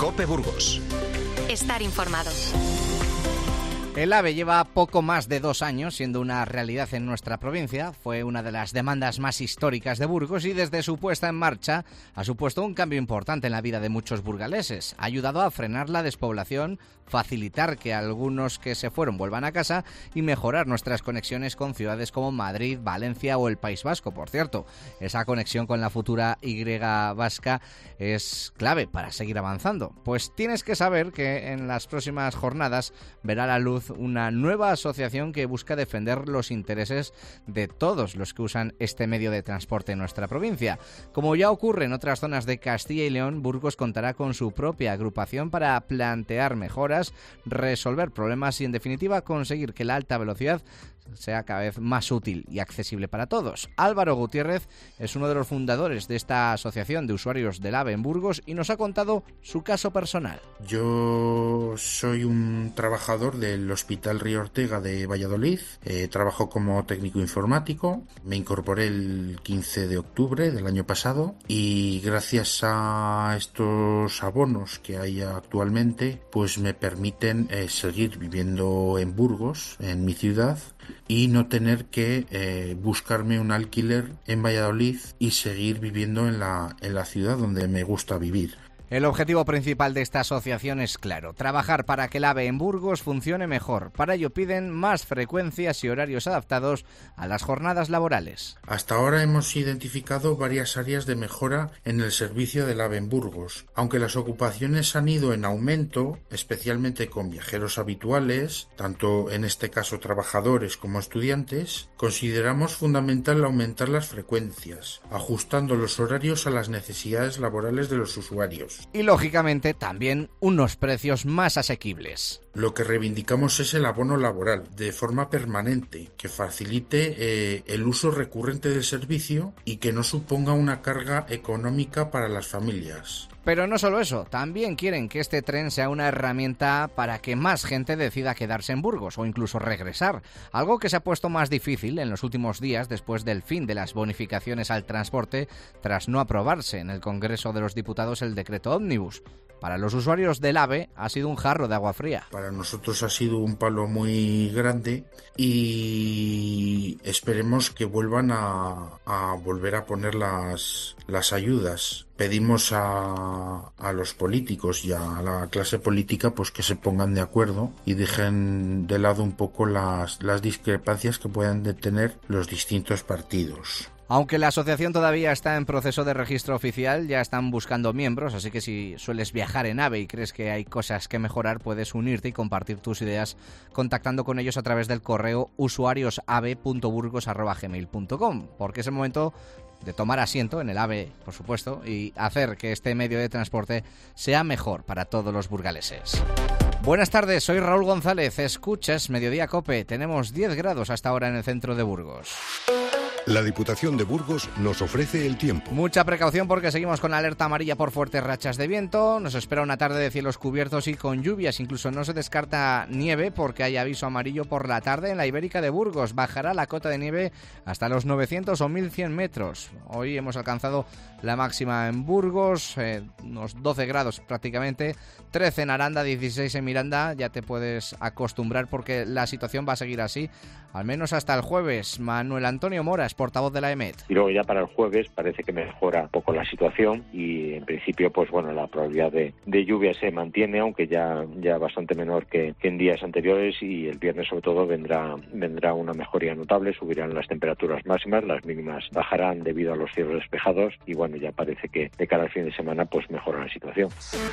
COPE Burgos. Estar informado. El AVE lleva poco más de 2 años siendo una realidad en nuestra provincia. Fue una de las demandas más históricas de Burgos y desde su puesta en marcha ha supuesto un cambio importante en la vida de muchos burgaleses. Ha ayudado a frenar la despoblación, facilitar que algunos que se fueron vuelvan a casa y mejorar nuestras conexiones con ciudades como Madrid, Valencia o el País Vasco. Por cierto, esa conexión con la futura Y vasca es clave para seguir avanzando. Pues tienes que saber que en las próximas jornadas verá la luz una nueva asociación que busca defender los intereses de todos los que usan este medio de transporte en nuestra provincia. Como ya ocurre en otras zonas de Castilla y León, Burgos contará con su propia agrupación para plantear mejoras, resolver problemas y, en definitiva, conseguir que la alta velocidad sea cada vez más útil y accesible para todos. Álvaro Gutiérrez es uno de los fundadores de esta asociación de usuarios del AVE en Burgos y nos ha contado su caso personal. Yo soy un trabajador del Hospital Río Ortega de Valladolid. Trabajo como técnico informático. Me incorporé el 15 de octubre del año pasado y gracias a estos abonos que hay actualmente, pues me permiten seguir viviendo en Burgos, en mi ciudad, y no tener que buscarme un alquiler en Valladolid y seguir viviendo en la ciudad donde me gusta vivir. El objetivo principal de esta asociación es claro: trabajar para que el AVE en Burgos funcione mejor. Para ello piden más frecuencias y horarios adaptados a las jornadas laborales. Hasta ahora hemos identificado varias áreas de mejora en el servicio del AVE en Burgos. Aunque las ocupaciones han ido en aumento, especialmente con viajeros habituales, tanto en este caso trabajadores como estudiantes, consideramos fundamental aumentar las frecuencias, ajustando los horarios a las necesidades laborales de los usuarios. Y, lógicamente, también unos precios más asequibles. Lo que reivindicamos es el abono laboral, de forma permanente, que facilite el uso recurrente del servicio y que no suponga una carga económica para las familias. Pero no solo eso, también quieren que este tren sea una herramienta para que más gente decida quedarse en Burgos o incluso regresar, algo que se ha puesto más difícil en los últimos días después del fin de las bonificaciones al transporte tras no aprobarse en el Congreso de los Diputados el decreto ómnibus. Para los usuarios del AVE ha sido un jarro de agua fría. Para nosotros ha sido un palo muy grande y esperemos que vuelvan a volver a poner las ayudas. Pedimos a los políticos y a la clase política pues que se pongan de acuerdo y dejen de lado un poco las discrepancias que puedan tener los distintos partidos. Aunque la asociación todavía está en proceso de registro oficial, ya están buscando miembros, así que si sueles viajar en AVE y crees que hay cosas que mejorar, puedes unirte y compartir tus ideas contactando con ellos a través del correo usuariosave.burgos@gmail.com, porque es el momento de tomar asiento en el AVE, por supuesto, y hacer que este medio de transporte sea mejor para todos los burgaleses. Buenas tardes, soy Raúl González, escuchas Mediodía COPE. Tenemos 10 grados hasta ahora en el centro de Burgos. La Diputación de Burgos nos ofrece el tiempo. Mucha precaución porque seguimos con la alerta amarilla por fuertes rachas de viento. Nos espera una tarde de cielos cubiertos y con lluvias. Incluso no se descarta nieve porque hay aviso amarillo por la tarde en la Ibérica de Burgos. Bajará la cota de nieve hasta los 900 o 1100 metros. Hoy hemos alcanzado la máxima en Burgos, unos 12 grados prácticamente, 13 en Aranda, 16 en Miranda. Ya te puedes acostumbrar porque la situación va a seguir así, al menos hasta el jueves. Manuel Antonio Moras, portavoz de la EMET. Y luego ya para el jueves parece que mejora un poco la situación y en principio pues bueno, la probabilidad de lluvia se mantiene, aunque ya bastante menor que en días anteriores, y el viernes sobre todo vendrá una mejoría notable, subirán las temperaturas máximas, las mínimas bajarán debido a los cielos despejados y bueno, ya parece que de cara al fin de semana pues mejora la situación.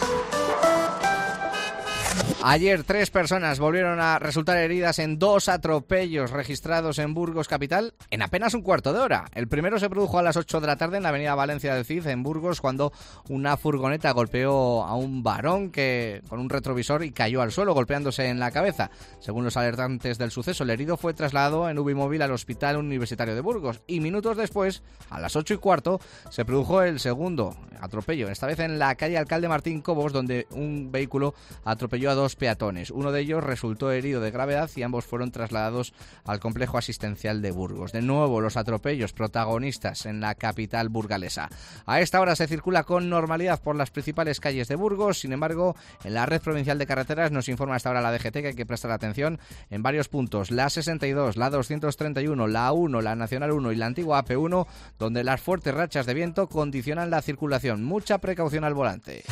Ayer 3 personas volvieron a resultar heridas en 2 atropellos registrados en Burgos capital en apenas un cuarto de hora. El primero se produjo a las 8 de la tarde en la avenida Valencia del Cid, en Burgos, cuando una furgoneta golpeó a un varón que con un retrovisor y cayó al suelo golpeándose en la cabeza. Según los alertantes del suceso, el herido fue trasladado en UBI móvil al Hospital Universitario de Burgos y minutos después, a las 8:15, se produjo el segundo atropello, esta vez en la calle Alcalde Martín Cobos, donde un vehículo atropelló a 2 2 peatones. Uno de ellos resultó herido de gravedad y ambos fueron trasladados al complejo asistencial de Burgos. De nuevo, los atropellos protagonistas en la capital burgalesa. A esta hora se circula con normalidad por las principales calles de Burgos. Sin embargo, en la red provincial de carreteras nos informa hasta ahora la DGT que hay que prestar atención en varios puntos. La 62, la 231, la A1, la Nacional 1 y la antigua AP1, donde las fuertes rachas de viento condicionan la circulación. Mucha precaución al volante.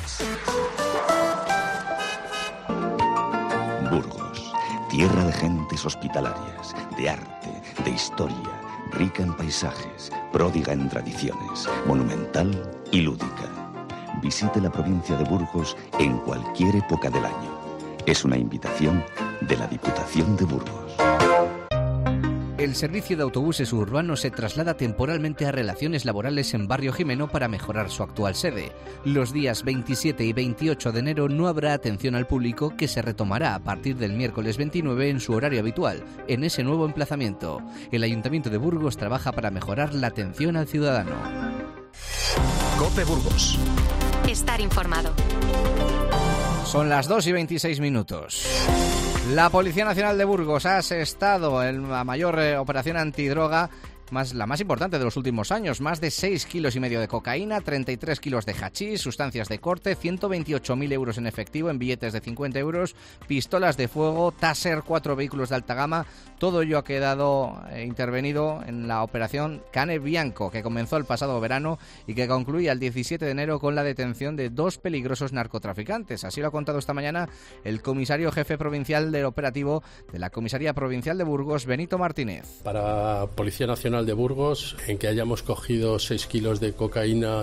Burgos, tierra de gentes hospitalarias, de arte, de historia, rica en paisajes, pródiga en tradiciones, monumental y lúdica. Visite la provincia de Burgos en cualquier época del año. Es una invitación de la Diputación de Burgos. El servicio de autobuses urbanos se traslada temporalmente a Relaciones Laborales en Barrio Jimeno para mejorar su actual sede. Los días 27 y 28 de enero no habrá atención al público, que se retomará a partir del miércoles 29 en su horario habitual, en ese nuevo emplazamiento. El Ayuntamiento de Burgos trabaja para mejorar la atención al ciudadano. COPE Burgos. Estar informado. Son las 2:26. La Policía Nacional de Burgos ha asestado en la mayor operación antidroga, la más importante de los últimos años. Más de 6,5 kilos de cocaína, 33 kilos de hachís, sustancias de corte, 128.000 euros en efectivo en billetes de 50 euros, pistolas de fuego, Taser, 4 vehículos de alta gama. Todo ello ha quedado intervenido en la operación Cane Bianco, que comenzó el pasado verano y que concluye el 17 de enero con la detención de 2 peligrosos narcotraficantes. Así lo ha contado esta mañana el comisario jefe provincial del operativo de la Comisaría Provincial de Burgos, Benito Martínez. Para Policía Nacional de Burgos, en que hayamos cogido 6 kilos de cocaína,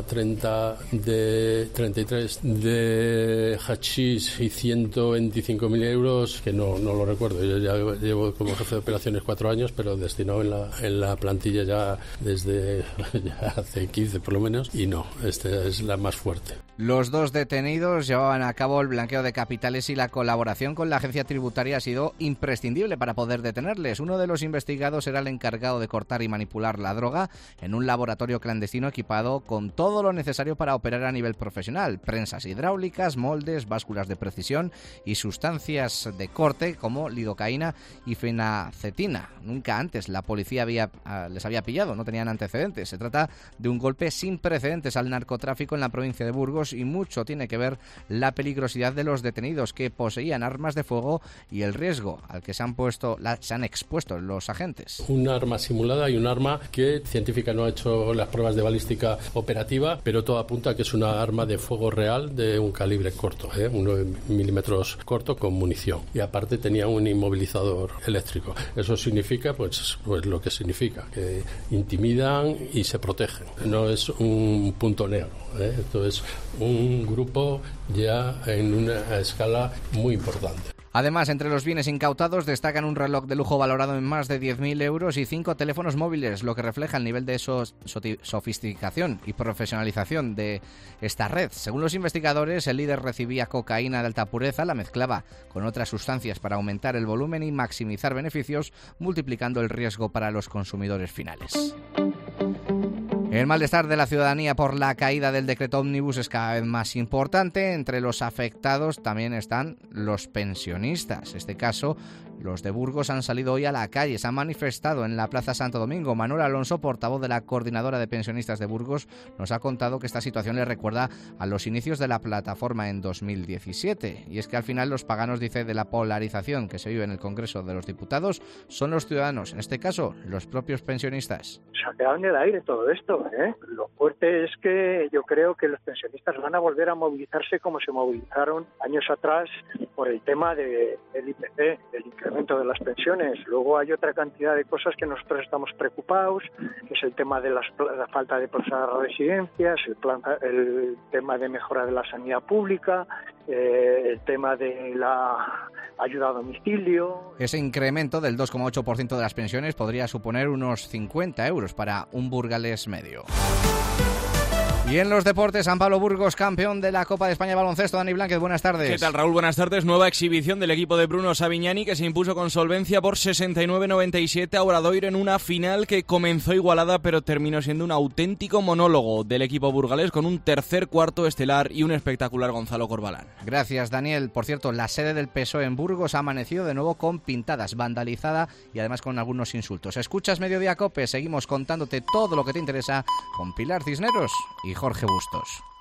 33 de hachís y 125.000 euros, que no lo recuerdo. Yo ya llevo como jefe de operaciones 4 años, pero destinado en la plantilla ya desde ya hace 15 por lo menos, y no, esta es la más fuerte. Los 2 detenidos llevaban a cabo el blanqueo de capitales y la colaboración con la agencia tributaria ha sido imprescindible para poder detenerles. Uno de los investigados era el encargado de cortar y manipular la droga en un laboratorio clandestino equipado con todo lo necesario para operar a nivel profesional: prensas hidráulicas, moldes, básculas de precisión y sustancias de corte como lidocaína y fenacetina. Nunca antes la policía les había pillado, no tenían antecedentes. Se trata de un golpe sin precedentes al narcotráfico en la provincia de Burgos, y mucho tiene que ver la peligrosidad de los detenidos, que poseían armas de fuego, y el riesgo al que se han expuesto los agentes. Un arma simulada y un arma que científica no ha hecho las pruebas de balística operativa, pero todo apunta a que es una arma de fuego real de un calibre corto, 1 milímetros corto, con munición, y aparte tenía un inmovilizador eléctrico. Eso significa pues lo que significa, que intimidan y se protegen. No es un punto negro, esto es un grupo ya en una escala muy importante. Además, entre los bienes incautados destacan un reloj de lujo valorado en más de 10.000 euros y 5 teléfonos móviles, lo que refleja el nivel de sofisticación y profesionalización de esta red. Según los investigadores, el líder recibía cocaína de alta pureza, la mezclaba con otras sustancias para aumentar el volumen y maximizar beneficios, multiplicando el riesgo para los consumidores finales. El malestar de la ciudadanía por la caída del decreto ómnibus es cada vez más importante. Entre los afectados también están los pensionistas. En este caso, los de Burgos han salido hoy a la calle, se han manifestado en la Plaza Santo Domingo. Manuel Alonso, portavoz de la Coordinadora de Pensionistas de Burgos, nos ha contado que esta situación le recuerda a los inicios de la plataforma en 2017. Y es que al final los paganos, dice, de la polarización que se vive en el Congreso de los Diputados son los ciudadanos, en este caso los propios pensionistas. Se ha quedado en el aire todo esto, Lo fuerte es que yo creo que los pensionistas van a volver a movilizarse como se movilizaron años atrás por el tema del IPC, del incremento de las pensiones. Luego hay otra cantidad de cosas que nosotros estamos preocupados, que es el tema de la falta de plazas de residencias, el tema de mejora de la sanidad pública, el tema de la ayuda a domicilio. Ese incremento del 2,8% de las pensiones podría suponer unos 50 euros para un burgalés medio. Y Y en los deportes, San Pablo Burgos, campeón de la Copa de España de baloncesto. Dani Blanquez, buenas tardes. ¿Qué tal, Raúl? Buenas tardes. Nueva exhibición del equipo de Bruno Savignani, que se impuso con solvencia por 69-97 a Obradoiro en una final que comenzó igualada, pero terminó siendo un auténtico monólogo del equipo burgalés, con un tercer cuarto estelar y un espectacular Gonzalo Corbalán. Gracias, Daniel. Por cierto, la sede del PSOE en Burgos ha amanecido de nuevo con pintadas, vandalizada y además con algunos insultos. Escuchas Mediodía COPE, seguimos contándote todo lo que te interesa con Pilar Cisneros y Jorge Bustos.